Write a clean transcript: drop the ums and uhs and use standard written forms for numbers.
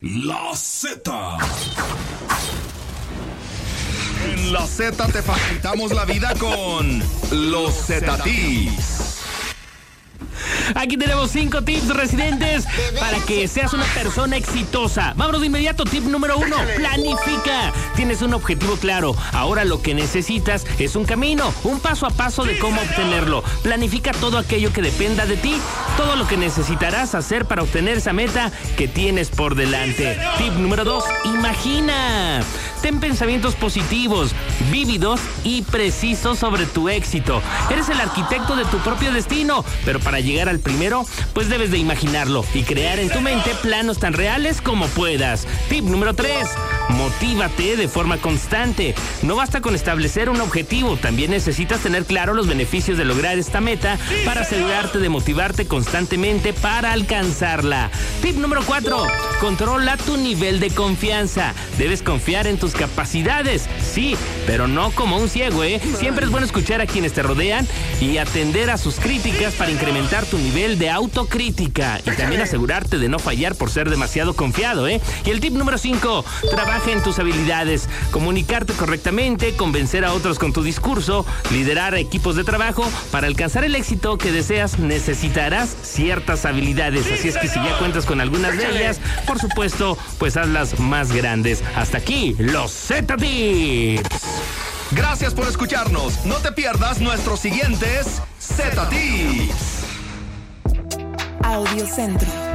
La Z. En la Z te facilitamos la vida con los Z-Tips. Aquí tenemos 5 tips residentes para que seas una persona exitosa. Vámonos de inmediato. Tip número 1. Planifica. Tienes un objetivo claro. Ahora lo que necesitas es un camino, un paso a paso de cómo obtenerlo. Planifica todo aquello que dependa de ti, todo lo que necesitarás hacer para obtener esa meta que tienes por delante. Tip número 2. Imagina. Ten pensamientos positivos, vívidos y precisos sobre tu éxito. Eres el arquitecto de tu propio destino, pero para llegar al primero, pues debes de imaginarlo y crear en tu mente planos tan reales como puedas. Tip número 3. Motívate de forma constante. No basta con establecer un objetivo, también necesitas tener claro los beneficios de lograr esta meta para asegurarte de motivarte constantemente para alcanzarla. Tip número 4. Controla tu nivel de confianza. Debes confiar en tus capacidades, sí, pero no como un ciego, ¿eh? Siempre es bueno escuchar a quienes te rodean y atender a sus críticas para incrementar tu nivel de autocrítica y también asegurarte de no fallar por ser demasiado confiado, ¿eh? Y el tip número 5, trabaja en tus habilidades, comunicarte correctamente, convencer a otros con tu discurso, liderar equipos de trabajo. Para alcanzar el éxito que deseas necesitarás ciertas habilidades, así es que si ya cuentas con algunas de ellas, por supuesto, pues hazlas más grandes. Hasta aquí, los Z-Tips. Gracias por escucharnos. No te pierdas nuestros siguientes Z-Tips. Audio Centro.